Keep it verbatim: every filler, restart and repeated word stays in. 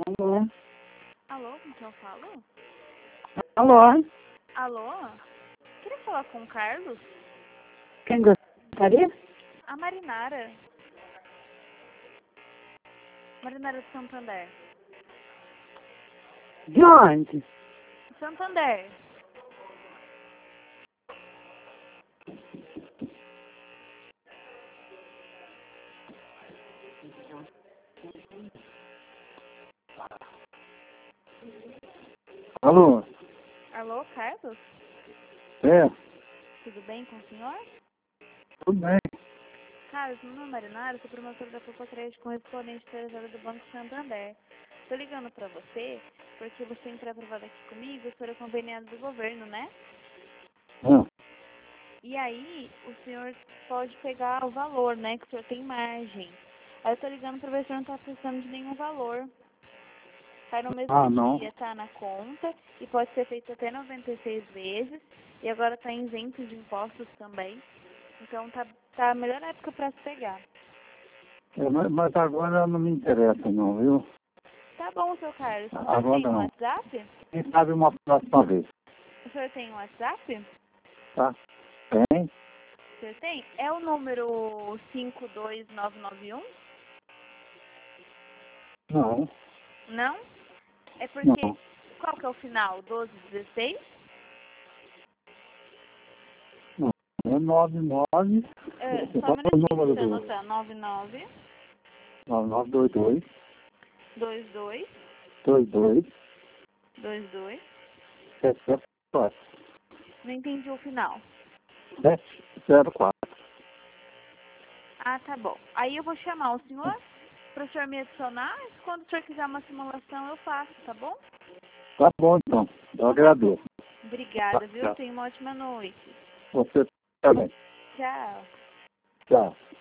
Alô? Alô, com quem eu falo? Alô? Alô? Queria falar com o Carlos? Quem gostaria? A Marinara. Marinara de Santander. De onde? Santander. Alô? Alô, Carlos? É, Tudo bem com o senhor? tudo bem. Carlos, meu nome é Marinara, sou promotora da Copa Crédito correspondente terceirizada do Banco Santander. Estou ligando para você porque você entrou aprovado aqui comigo, o senhor é conveniado do governo, né? Ah, E aí, o senhor pode pegar o valor, né? Que o senhor tem margem. Aí eu tô ligando pra ver se o senhor não tá precisando de nenhum valor. Cai no mesmo ah, não. dia, tá na conta. E pode ser feito até noventa e seis vezes. E agora tá isento de impostos também. Então tá, tá a melhor época pra se pegar. É, mas, mas agora não me interessa não, viu? Tá bom, seu Carlos. O senhor Agora tem um não. WhatsApp? Quem sabe uma próxima vez, O senhor tem um WhatsApp? tá? Tem? O senhor tem? É o número cinco dois nove nove um? Não, Não? É porque... não. Qual que é o final? doze dezesseis? Não. É nove nove, É, só um qual é o minutinho, número deixa eu do anotar. nove nove nove nove dois dois, dois dois dois dois, dois dois. sete sete quatro, Não entendi o final. sete zero quatro. Ah, tá bom. Aí eu vou chamar o senhor para o senhor me adicionar. Quando o senhor quiser uma simulação, eu faço, tá bom? Tá bom então, eu agradeço. Obrigada, Tá, viu? tchau. Tenha uma ótima noite. Você também. Tchau. Tchau.